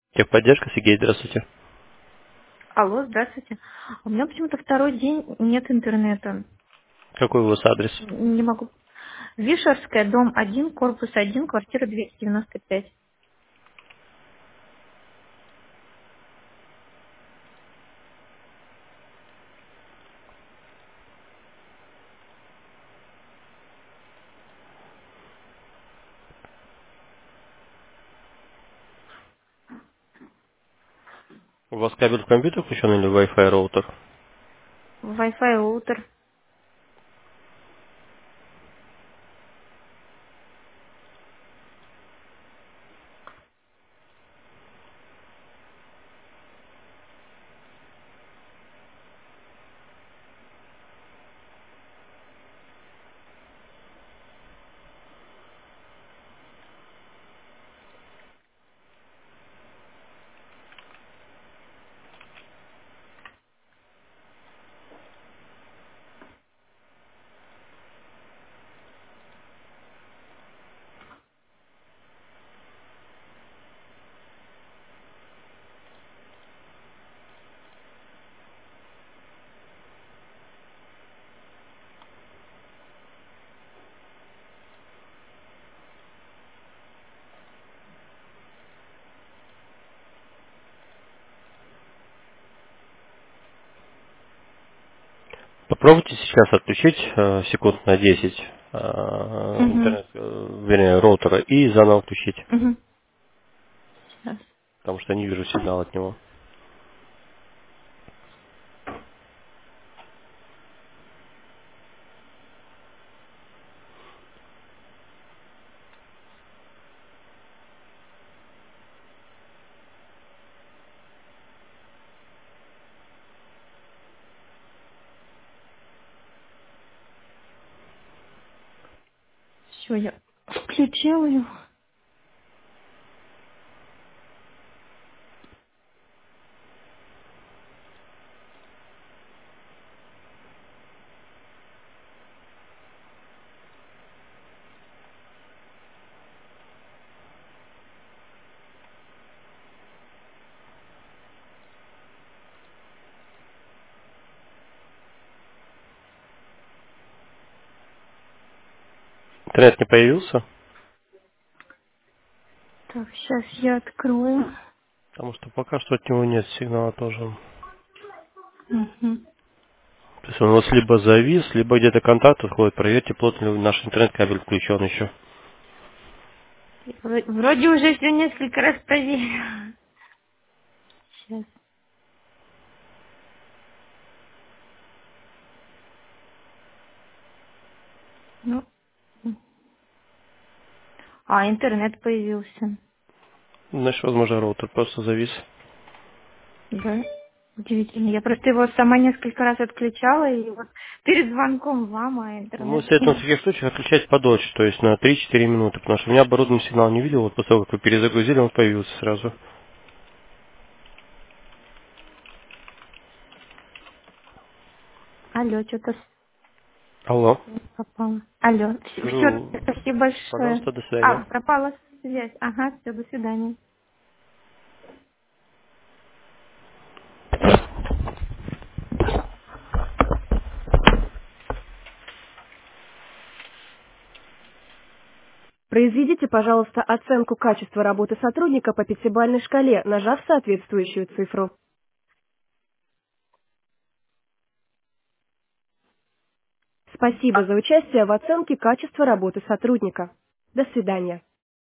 Техподдержка, Сергей, здравствуйте. Алло, здравствуйте. У меня почему-то второй день нет интернета. Какой у вас адрес? Не могу. Вишерская, дом 1, корпус 1, квартира 295. У вас кабель в компьютер включен или Wi-Fi роутер? Wi-Fi роутер. Попробуйте сейчас отключить секунд на 10 Угу. интернет, вернее, роутера и заново включить, Угу. Сейчас. потому что не вижу сигнала от него. Все, я включила его. Интернет не появился, Так, сейчас я открою. потому что пока что от него нет сигнала тоже. Угу. То есть он у вас либо завис, либо где-то контакт отходит. Проверьте, плотно ли наш интернет-кабель включен еще. Вроде уже все несколько раз проверила. Сейчас. Ну. Интернет появился. Значит, возможно, роутер просто завис. Да. Удивительно. Я просто его сама несколько раз отключала, и вот перед звонком вам, Ну, интернет. соответственно, в таких случаях отключать подольше, то есть на 3-4 минуты, потому что у меня оборудованный сигнал не видел, вот после того, как вы перезагрузили, он появился сразу. Алло, что-то Алло. пропало. Алло, все, Ну, спасибо большое. пожалуйста, до свидания. Пропала связь. Ага, все, до свидания. Произведите, пожалуйста, оценку качества работы сотрудника по пятибалльной шкале, нажав соответствующую цифру. Спасибо за участие в оценке качества работы сотрудника. До свидания.